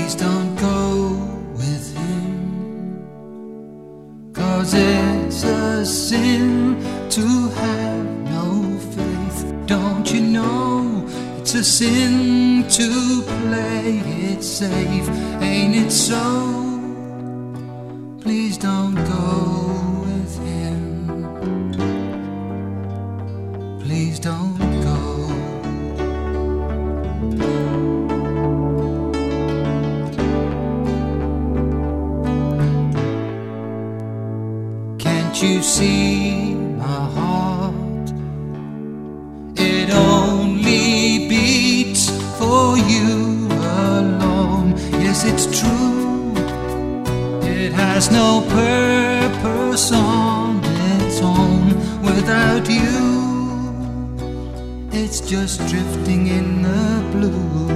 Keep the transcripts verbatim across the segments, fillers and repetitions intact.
Please don't go with him, 'cause it's a sin to have no faith. Don't you know it's a sin to play it safe? Ain't it so? Please don't go with him. Please don't go. Can't you see my heart? It only beats for you alone. Yes, it's true, it has no purpose on its own. Without you, it's just drifting in the blue.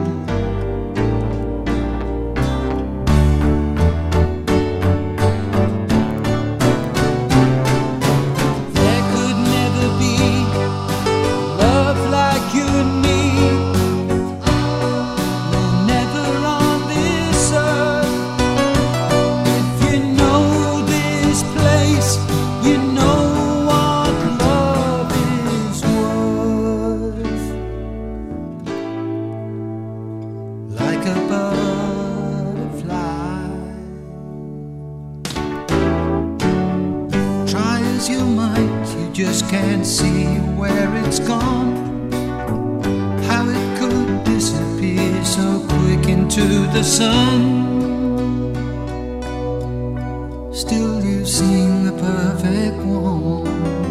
Like a butterfly, try as you might, you just can't see where it's gone. How it could disappear so quick into the sun. Still you've seen the perfect one.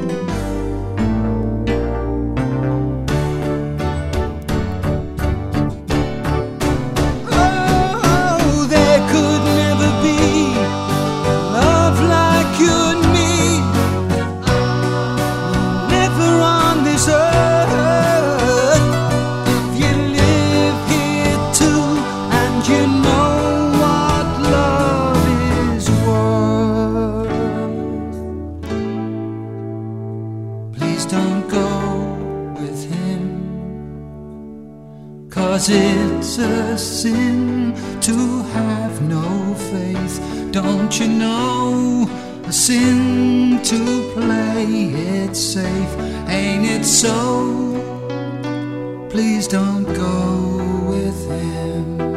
Please don't go with him, 'cause it's a sin to have no faith. Don't you know? A sin to play it safe. Ain't it so? Please don't go with him.